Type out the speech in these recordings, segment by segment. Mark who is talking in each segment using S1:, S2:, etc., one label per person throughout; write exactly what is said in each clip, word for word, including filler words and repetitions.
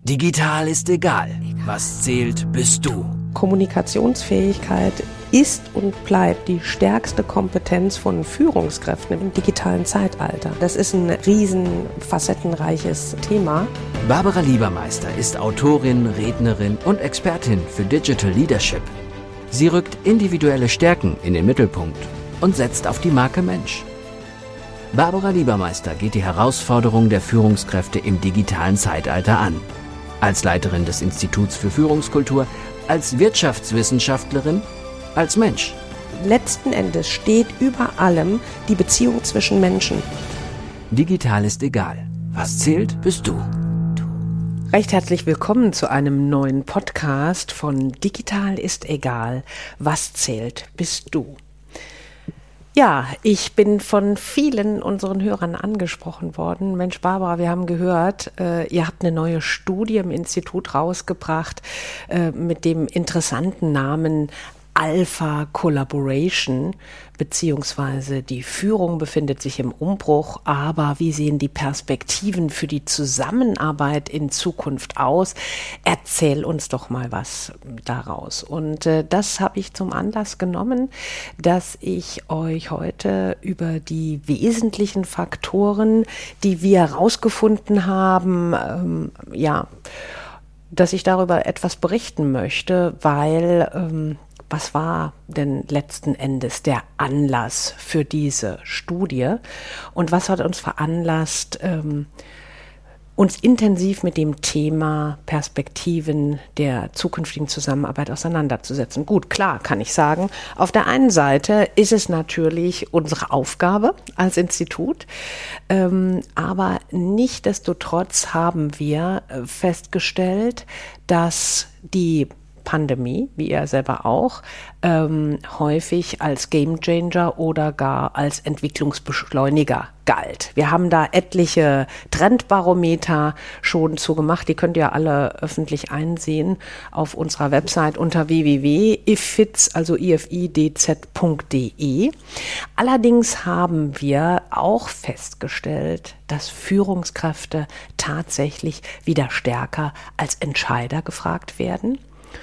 S1: Digital ist egal. Was zählt, bist du.
S2: Kommunikationsfähigkeit ist und bleibt die stärkste Kompetenz von Führungskräften im digitalen Zeitalter. Das ist ein riesen facettenreiches Thema.
S1: Barbara Liebermeister ist Autorin, Rednerin und Expertin für Digital Leadership. Sie rückt individuelle Stärken in den Mittelpunkt und setzt auf die Marke Mensch. Barbara Liebermeister geht die Herausforderung der Führungskräfte im digitalen Zeitalter an. Als Leiterin des Instituts für Führungskultur, als Wirtschaftswissenschaftlerin, als Mensch.
S2: Letzten Endes steht über allem die Beziehung zwischen Menschen.
S1: Digital ist egal. Was zählt, bist du.
S2: Recht herzlich willkommen zu einem neuen Podcast von Digital ist egal. Was zählt, bist du. Ja, ich bin von vielen unseren Hörern angesprochen worden. Mensch, Barbara, wir haben gehört, äh, ihr habt eine neue Studie im Institut rausgebracht äh, mit dem interessanten Namen Alpha Collaboration, beziehungsweise die Führung befindet sich im Umbruch, aber wie sehen die Perspektiven für die Zusammenarbeit in Zukunft aus? Erzähl uns doch mal was daraus. Und äh, das habe ich zum Anlass genommen, dass ich euch heute über die wesentlichen Faktoren, die wir herausgefunden haben, ähm, ja, dass ich darüber etwas berichten möchte, weil ähm, was war denn letzten Endes der Anlass für diese Studie und was hat uns veranlasst, ähm, uns intensiv mit dem Thema Perspektiven der zukünftigen Zusammenarbeit auseinanderzusetzen? Gut, klar kann ich sagen, auf der einen Seite ist es natürlich unsere Aufgabe als Institut, ähm, aber nichtsdestotrotz haben wir festgestellt, dass die Pandemie, wie er selber auch, ähm, häufig als Gamechanger oder gar als Entwicklungsbeschleuniger galt. Wir haben da etliche Trendbarometer schon zu gemacht, die könnt ihr alle öffentlich einsehen auf unserer Website unter w w w punkt ifitz, also i f i d z punkt d e. Allerdings haben wir auch festgestellt, dass Führungskräfte tatsächlich wieder stärker als Entscheider gefragt werden.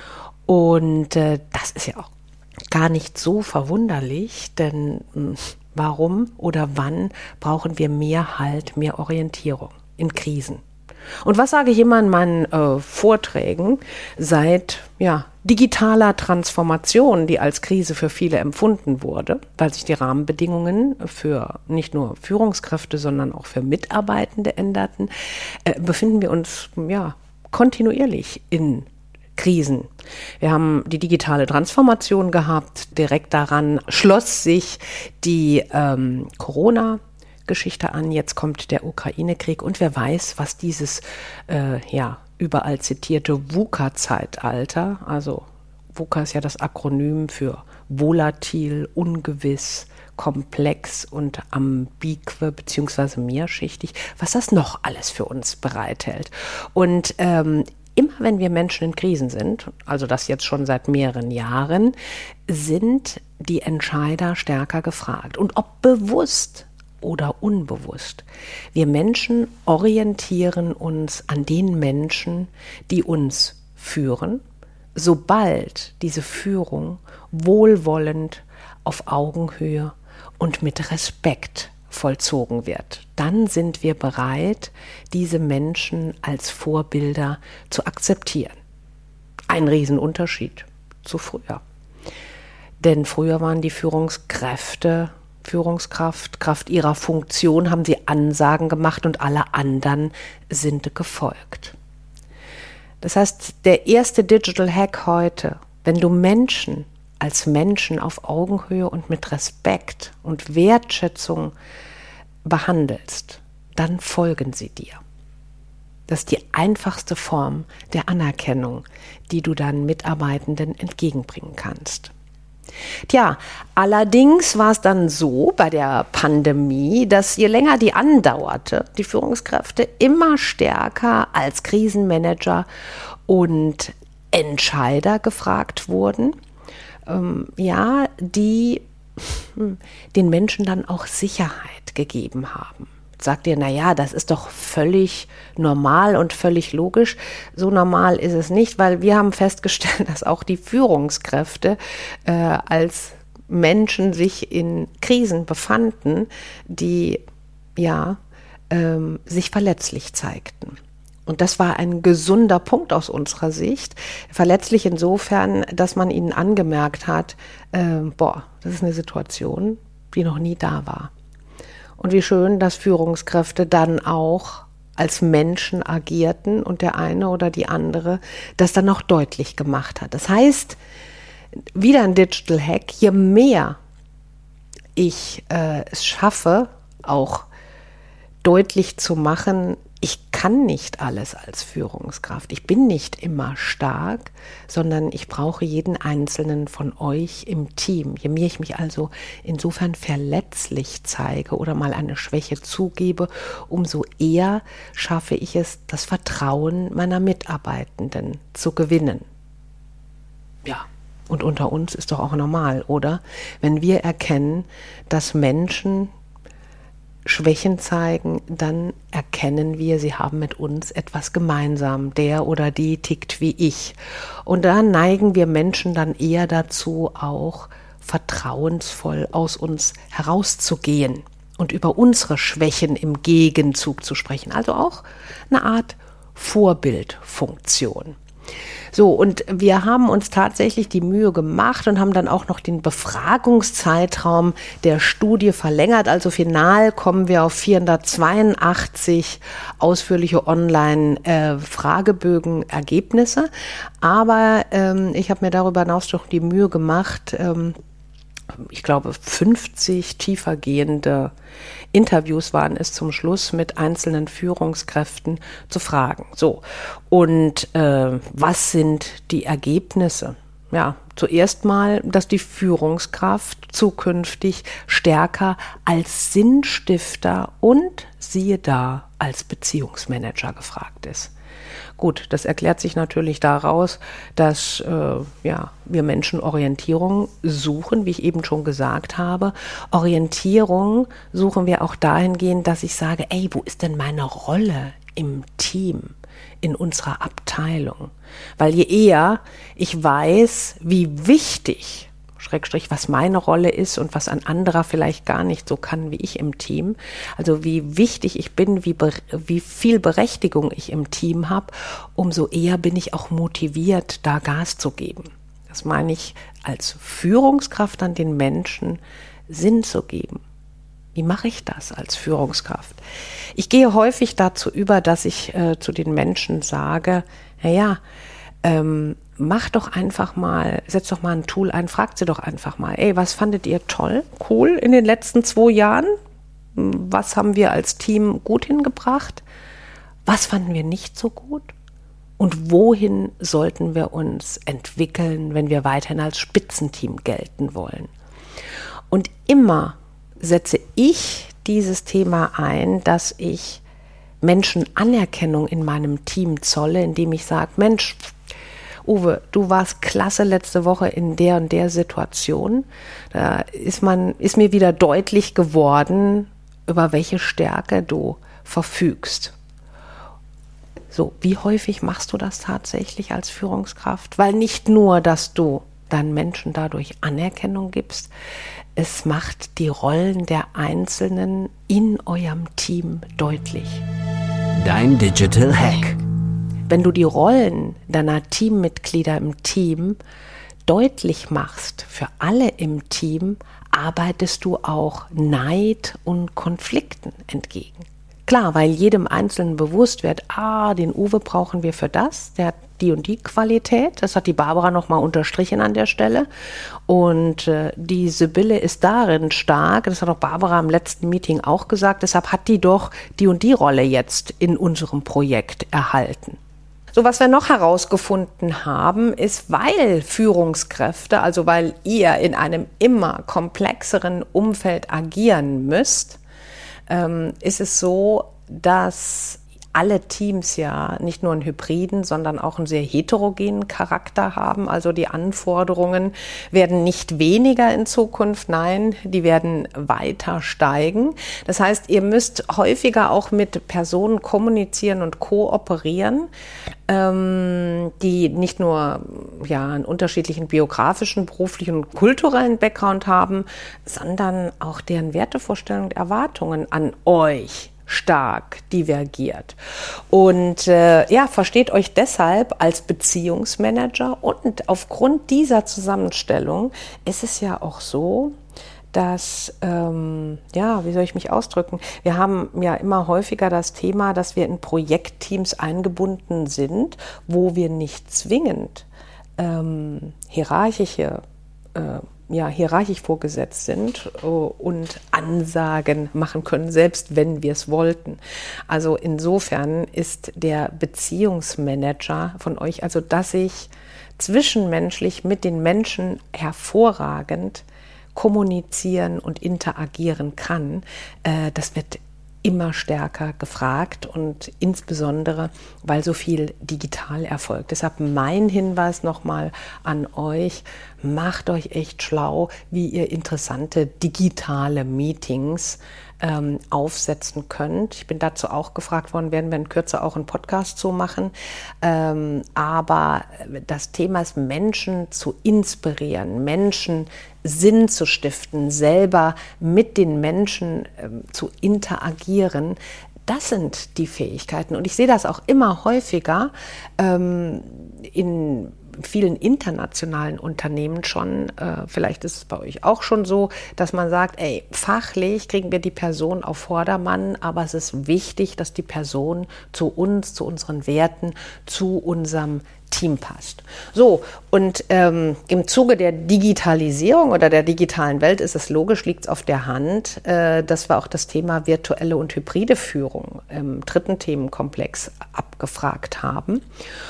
S2: Und äh, das ist ja auch gar nicht so verwunderlich, denn mh, warum oder wann brauchen wir mehr Halt, mehr Orientierung in Krisen? Und was sage ich immer in meinen äh, Vorträgen? Seit ja, digitaler Transformation, die als Krise für viele empfunden wurde, weil sich die Rahmenbedingungen für nicht nur Führungskräfte, sondern auch für Mitarbeitende änderten, äh, befinden wir uns ja kontinuierlich in Krisen. Wir haben die digitale Transformation gehabt. Direkt daran schloss sich die ähm, Corona-Geschichte an. Jetzt kommt der Ukraine-Krieg und wer weiß, was dieses äh, ja überall zitierte VUCA-Zeitalter, also VUCA ist ja das Akronym für volatil, ungewiss, komplex und ambigue beziehungsweise mehrschichtig, was das noch alles für uns bereithält. Und ähm, immer wenn wir Menschen in Krisen sind, also das jetzt schon seit mehreren Jahren, sind die Entscheider stärker gefragt. Und ob bewusst oder unbewusst, wir Menschen orientieren uns an den Menschen, die uns führen, sobald diese Führung wohlwollend, auf Augenhöhe und mit Respekt vollzogen wird. Dann sind wir bereit, diese Menschen als Vorbilder zu akzeptieren. Ein Riesenunterschied zu früher. Denn früher waren die Führungskräfte, Führungskraft, Kraft ihrer Funktion, haben sie Ansagen gemacht und alle anderen sind gefolgt. Das heißt, der erste Digital Hack heute, wenn du Menschen als Menschen auf Augenhöhe und mit Respekt und Wertschätzung behandelst, dann folgen sie dir. Das ist die einfachste Form der Anerkennung, die du deinen Mitarbeitenden entgegenbringen kannst. Tja, allerdings war es dann so bei der Pandemie, dass je länger die andauerte, die Führungskräfte immer stärker als Krisenmanager und Entscheider gefragt wurden, ähm, ja, die hm, den Menschen dann auch Sicherheit gegeben haben. sagt ihr, naja, das ist doch völlig normal und völlig logisch. So normal ist es nicht, weil wir haben festgestellt, dass auch die Führungskräfte äh, als Menschen sich in Krisen befanden, die ja ähm, sich verletzlich zeigten. Und das war ein gesunder Punkt aus unserer Sicht. Verletzlich insofern, dass man ihnen angemerkt hat, äh, boah, das ist eine Situation, die noch nie da war. Und wie schön, dass Führungskräfte dann auch als Menschen agierten und der eine oder die andere das dann auch deutlich gemacht hat. Das heißt, wieder ein Digital Hack, je mehr ich äh, es schaffe, auch deutlich zu machen, ich kann nicht alles als Führungskraft. Ich bin nicht immer stark, sondern ich brauche jeden einzelnen von euch im Team. Je mehr ich mich also insofern verletzlich zeige oder mal eine Schwäche zugebe, umso eher schaffe ich es, das Vertrauen meiner Mitarbeitenden zu gewinnen. Ja, und unter uns ist doch auch normal, oder? Wenn wir erkennen, dass Menschen Schwächen zeigen, dann erkennen wir, sie haben mit uns etwas gemeinsam. Der oder die tickt wie ich. Und da neigen wir Menschen dann eher dazu, auch vertrauensvoll aus uns herauszugehen und über unsere Schwächen im Gegenzug zu sprechen. Also auch eine Art Vorbildfunktion. So, und wir haben uns tatsächlich die Mühe gemacht und haben dann auch noch den Befragungszeitraum der Studie verlängert. Also final kommen wir auf vierhundertzweiundachtzig ausführliche Online-Fragebögen-Ergebnisse. Aber ähm, ich habe mir darüber hinaus doch die Mühe gemacht, ähm, ich glaube fünfzig tiefergehende Interviews waren es zum Schluss mit einzelnen Führungskräften zu fragen. So, und äh, was sind die Ergebnisse? Ja, zuerst mal, dass die Führungskraft zukünftig stärker als Sinnstifter und siehe da als Beziehungsmanager gefragt ist. Gut, das erklärt sich natürlich daraus, dass äh, ja, wir Menschen Orientierung suchen, wie ich eben schon gesagt habe. Orientierung suchen wir auch dahingehend, dass ich sage, ey, wo ist denn meine Rolle im Team, in unserer Abteilung? Weil je eher ich weiß, wie wichtig, Schrägstrich, was meine Rolle ist und was ein anderer vielleicht gar nicht so kann wie ich im Team. Also wie wichtig ich bin, wie, wie viel Berechtigung ich im Team habe, umso eher bin ich auch motiviert, da Gas zu geben. Das meine ich als Führungskraft an den Menschen Sinn zu geben. Wie mache ich das als Führungskraft? Ich gehe häufig dazu über, dass ich äh, zu den Menschen sage, naja, ähm, mach doch einfach mal, setz doch mal ein Tool ein, fragt sie doch einfach mal, ey, was fandet ihr toll, cool in den letzten zwei Jahren? Was haben wir als Team gut hingebracht? Was fanden wir nicht so gut? Und wohin sollten wir uns entwickeln, wenn wir weiterhin als Spitzenteam gelten wollen? Und immer setze ich dieses Thema ein, dass ich Menschen Anerkennung in meinem Team zolle, indem ich sage, Mensch, Uwe, du warst klasse letzte Woche in der und der Situation. Da ist man, ist mir wieder deutlich geworden, über welche Stärke du verfügst. So, wie häufig machst du das tatsächlich als Führungskraft? Weil nicht nur, dass du deinen Menschen dadurch Anerkennung gibst, es macht die Rollen der Einzelnen in eurem Team deutlich.
S1: Dein Digital Hack.
S2: Wenn du die Rollen deiner Teammitglieder im Team deutlich machst für alle im Team, arbeitest du auch Neid und Konflikten entgegen. Klar, weil jedem Einzelnen bewusst wird, ah, den Uwe brauchen wir für das, der hat die und die Qualität. Das hat die Barbara nochmal unterstrichen an der Stelle. Und äh, die Sibylle ist darin stark, das hat auch Barbara im letzten Meeting auch gesagt, deshalb hat die doch die und die Rolle jetzt in unserem Projekt erhalten. So, was wir noch herausgefunden haben, ist, weil Führungskräfte, also weil ihr in einem immer komplexeren Umfeld agieren müsst, ähm, ist es so, dass alle Teams ja nicht nur einen hybriden, sondern auch einen sehr heterogenen Charakter haben. Also die Anforderungen werden nicht weniger in Zukunft, nein, die werden weiter steigen. Das heißt, ihr müsst häufiger auch mit Personen kommunizieren und kooperieren, ähm, die nicht nur ja, einen unterschiedlichen biografischen, beruflichen und kulturellen Background haben, sondern auch deren Wertevorstellungen und Erwartungen an euch stark divergiert. Und äh, ja, versteht euch deshalb als Beziehungsmanager. Und aufgrund dieser Zusammenstellung ist es ja auch so, dass, ähm, ja, wie soll ich mich ausdrücken? Wir haben ja immer häufiger das Thema, dass wir in Projektteams eingebunden sind, wo wir nicht zwingend ähm, hierarchische äh, ja, hierarchisch vorgesetzt sind und Ansagen machen können, selbst wenn wir es wollten. Also insofern ist der Beziehungsmanager von euch, also dass ich zwischenmenschlich mit den Menschen hervorragend kommunizieren und interagieren kann, äh, das wird immer stärker gefragt und insbesondere, weil so viel digital erfolgt. Deshalb mein Hinweis nochmal an euch, macht euch echt schlau, wie ihr interessante digitale Meetings ähm, aufsetzen könnt. Ich bin dazu auch gefragt worden, werden wir in Kürze auch einen Podcast zu machen. Ähm, aber das Thema ist, Menschen zu inspirieren, Menschen Sinn zu stiften, selber mit den Menschen ähm, zu interagieren. Das sind die Fähigkeiten. Und ich sehe das auch immer häufiger ähm, in vielen internationalen Unternehmen schon, äh, vielleicht ist es bei euch auch schon so, dass man sagt, ey, fachlich kriegen wir die Person auf Vordermann, aber es ist wichtig, dass die Person zu uns, zu unseren Werten, zu unserem Team passt. So, und ähm, im Zuge der Digitalisierung oder der digitalen Welt ist es logisch, liegt es auf der Hand, äh, dass wir auch das Thema virtuelle und hybride Führung im dritten Themenkomplex abgefragt haben.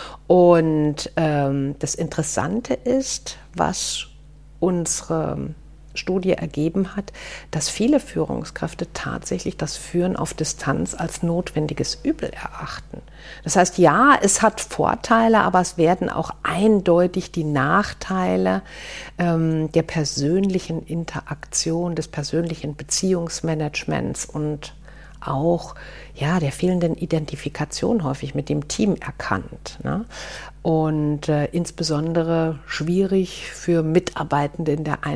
S2: Und ähm, das Interessante ist, was unsere Studie ergeben hat, dass viele Führungskräfte tatsächlich das Führen auf Distanz als notwendiges Übel erachten. Das heißt, ja, es hat Vorteile, aber es werden auch eindeutig die Nachteile ähm, der persönlichen Interaktion, des persönlichen Beziehungsmanagements und auch ja, der fehlenden Identifikation häufig mit dem Team erkannt. Ne? Und äh, insbesondere schwierig für Mitarbeitende in der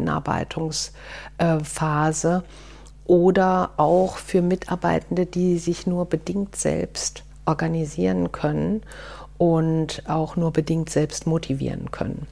S2: Einarbeitungsphase äh, oder auch für Mitarbeitende, die sich nur bedingt selbst organisieren können und auch nur bedingt selbst motivieren können.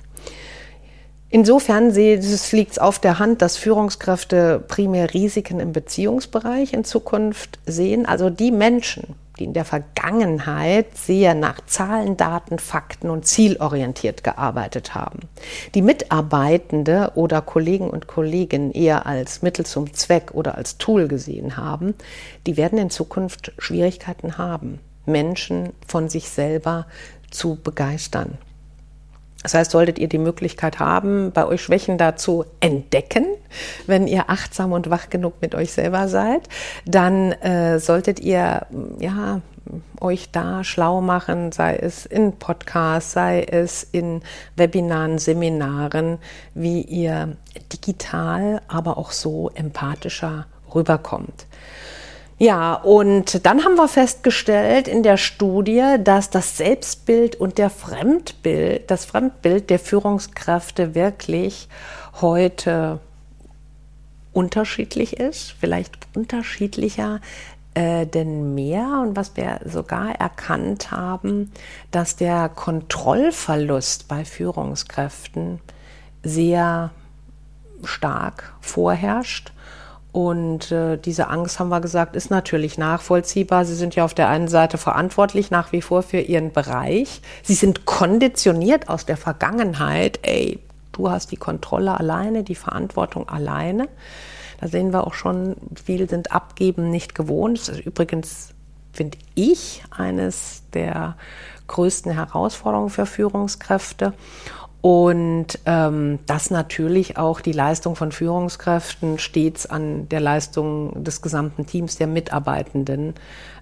S2: Insofern liegt es auf der Hand, dass Führungskräfte primär Risiken im Beziehungsbereich in Zukunft sehen. Also die Menschen, die in der Vergangenheit sehr nach Zahlen, Daten, Fakten und zielorientiert gearbeitet haben, die Mitarbeitende oder Kollegen und Kolleginnen eher als Mittel zum Zweck oder als Tool gesehen haben, die werden in Zukunft Schwierigkeiten haben, Menschen von sich selber zu begeistern. Das heißt, solltet ihr die Möglichkeit haben, bei euch Schwächen da zu entdecken, wenn ihr achtsam und wach genug mit euch selber seid, dann äh, solltet ihr ja, euch da schlau machen, sei es in Podcasts, sei es in Webinaren, Seminaren, wie ihr digital, aber auch so empathischer rüberkommt. Ja, und dann haben wir festgestellt in der Studie, dass das Selbstbild und der Fremdbild, das Fremdbild der Führungskräfte wirklich heute unterschiedlich ist, vielleicht unterschiedlicher äh, denn mehr. Und was wir sogar erkannt haben, dass der Kontrollverlust bei Führungskräften sehr stark vorherrscht. Und äh, diese Angst, haben wir gesagt, ist natürlich nachvollziehbar. Sie sind ja auf der einen Seite verantwortlich nach wie vor für ihren Bereich. Sie sind konditioniert aus der Vergangenheit. Ey, du hast die Kontrolle alleine, die Verantwortung alleine. Da sehen wir auch schon, viele sind Abgeben nicht gewohnt. Das ist übrigens, finde ich, eines der größten Herausforderungen für Führungskräfte. Und ähm, dass natürlich auch die Leistung von Führungskräften stets an der Leistung des gesamten Teams der Mitarbeitenden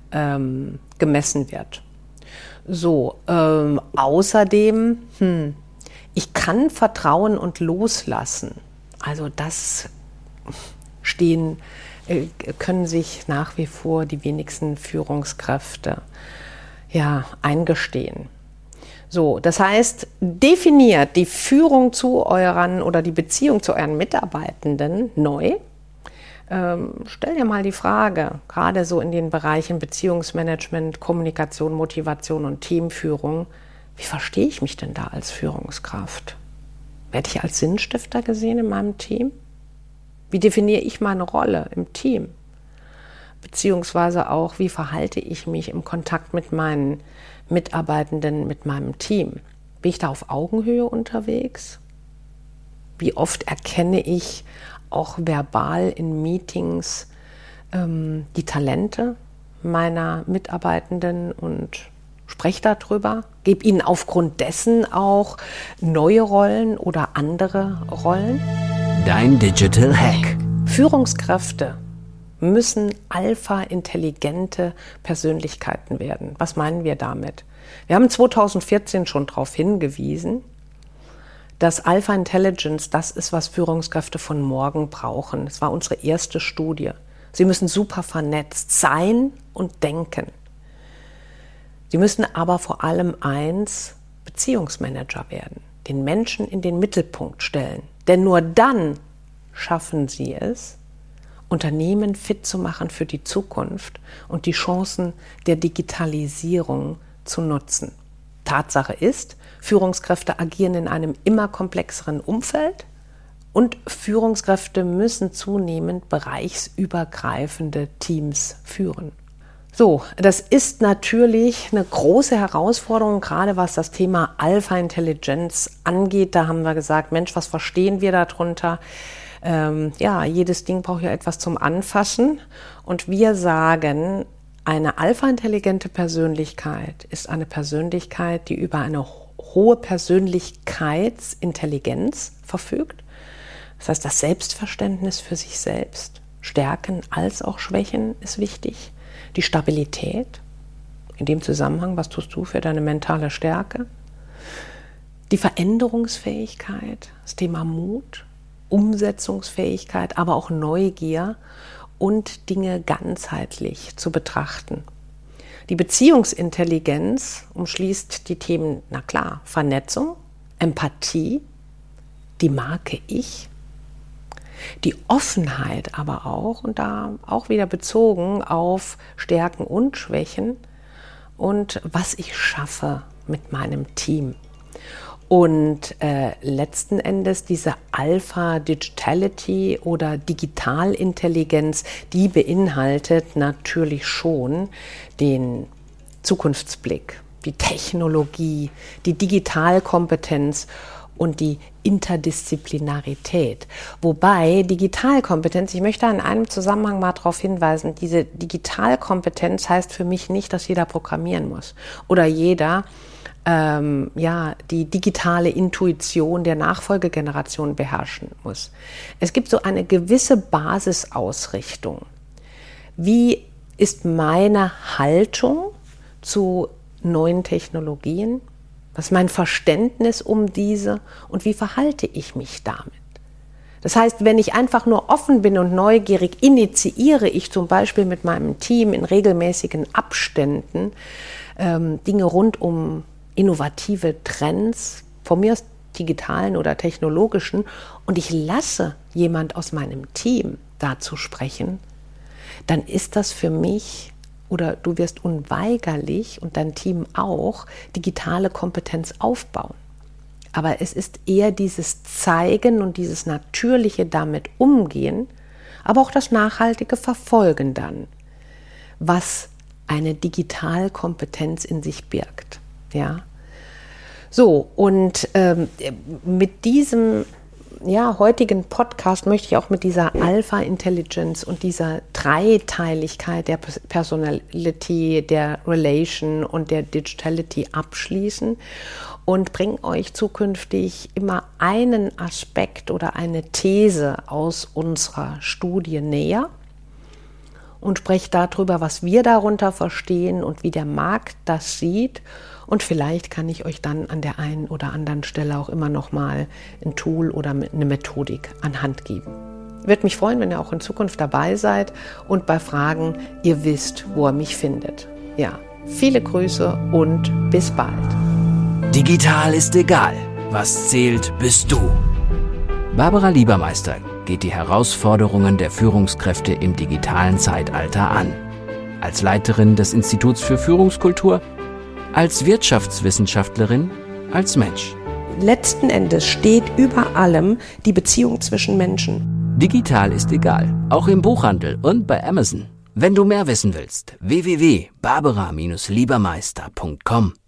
S2: ähm, gemessen wird. So, ähm, außerdem, hm, ich kann vertrauen und loslassen. Also das stehen, äh, können sich nach wie vor die wenigsten Führungskräfte ja, eingestehen. So, das heißt, definiert die Führung zu euren oder die Beziehung zu euren Mitarbeitenden neu. Ähm, stell dir mal die Frage, gerade so in den Bereichen Beziehungsmanagement, Kommunikation, Motivation und Teamführung, wie verstehe ich mich denn da als Führungskraft? Werde ich als Sinnstifter gesehen in meinem Team? Wie definiere ich meine Rolle im Team? Beziehungsweise auch, wie verhalte ich mich im Kontakt mit meinen Mitarbeitenden, mit meinem Team? Bin ich da auf Augenhöhe unterwegs? Wie oft erkenne ich auch verbal in Meetings ähm, die Talente meiner Mitarbeitenden und spreche darüber? Gebe ihnen aufgrund dessen auch neue Rollen oder andere Rollen?
S1: Dein Digital Hack.
S2: Führungskräfte müssen alpha-intelligente Persönlichkeiten werden. Was meinen wir damit? Wir haben zweitausendvierzehn schon darauf hingewiesen, dass Alpha Intelligence das ist, was Führungskräfte von morgen brauchen. Es war unsere erste Studie. Sie müssen super vernetzt sein und denken. Sie müssen aber vor allem eins, Beziehungsmanager werden, den Menschen in den Mittelpunkt stellen. Denn nur dann schaffen sie es, Unternehmen fit zu machen für die Zukunft und die Chancen der Digitalisierung zu nutzen. Tatsache ist, Führungskräfte agieren in einem immer komplexeren Umfeld und Führungskräfte müssen zunehmend bereichsübergreifende Teams führen. So, das ist natürlich eine große Herausforderung, gerade was das Thema Alpha-Intelligenz angeht. Da haben wir gesagt, Mensch, was verstehen wir darunter? Ähm, ja, jedes Ding braucht ja etwas zum Anfassen. Und wir sagen, eine alpha-intelligente Persönlichkeit ist eine Persönlichkeit, die über eine hohe Persönlichkeitsintelligenz verfügt. Das heißt, das Selbstverständnis für sich selbst, Stärken als auch Schwächen ist wichtig. Die Stabilität, in dem Zusammenhang, was tust du für deine mentale Stärke? Die Veränderungsfähigkeit, das Thema Mut, Umsetzungsfähigkeit, aber auch Neugier und Dinge ganzheitlich zu betrachten. Die Beziehungsintelligenz umschließt die Themen, na klar, Vernetzung, Empathie, die Marke Ich, die Offenheit aber auch, und da auch wieder bezogen auf Stärken und Schwächen und was ich schaffe mit meinem Team. Und äh, letzten Endes diese Alpha-Digitality oder Digitalintelligenz, die beinhaltet natürlich schon den Zukunftsblick, die Technologie, die Digitalkompetenz und die Interdisziplinarität. Wobei Digitalkompetenz, ich möchte in einem Zusammenhang mal darauf hinweisen, diese Digitalkompetenz heißt für mich nicht, dass jeder programmieren muss oder jeder ähm, ja, die digitale Intuition der Nachfolgegeneration beherrschen muss. Es gibt so eine gewisse Basisausrichtung. Wie ist meine Haltung zu neuen Technologien? Was ist mein Verständnis um diese und wie verhalte ich mich damit? Das heißt, wenn ich einfach nur offen bin und neugierig, initiiere ich zum Beispiel mit meinem Team in regelmäßigen Abständen ähm, Dinge rund um innovative Trends, von mir aus digitalen oder technologischen, und ich lasse jemand aus meinem Team dazu sprechen, dann ist das für mich, oder du wirst unweigerlich und dein Team auch digitale Kompetenz aufbauen. Aber es ist eher dieses Zeigen und dieses natürliche damit umgehen, aber auch das nachhaltige Verfolgen dann, was eine Digitalkompetenz in sich birgt. Ja, so, und ähm, mit diesem ja, heutigen Podcast möchte ich auch mit dieser Alpha-Intelligence und dieser Dreiteiligkeit der Personality, der Relation und der Digitality abschließen und bringe euch zukünftig immer einen Aspekt oder eine These aus unserer Studie näher. und spreche darüber, was wir darunter verstehen und wie der Markt das sieht. Und vielleicht kann ich euch dann an der einen oder anderen Stelle auch immer noch mal ein Tool oder eine Methodik an Hand geben. Würde mich freuen, wenn ihr auch in Zukunft dabei seid und bei Fragen ihr wisst, wo ihr mich findet. Ja, viele Grüße und bis bald.
S1: Digital ist egal. Was zählt, bist du. Barbara Liebermeister geht die Herausforderungen der Führungskräfte im digitalen Zeitalter an. Als Leiterin des Instituts für Führungskultur, als Wirtschaftswissenschaftlerin, als Mensch.
S2: Letzten Endes steht über allem die Beziehung zwischen Menschen.
S1: Digital ist egal, auch im Buchhandel und bei Amazon. Wenn du mehr wissen willst, w w w punkt barbara Bindestrich liebermeister punkt com.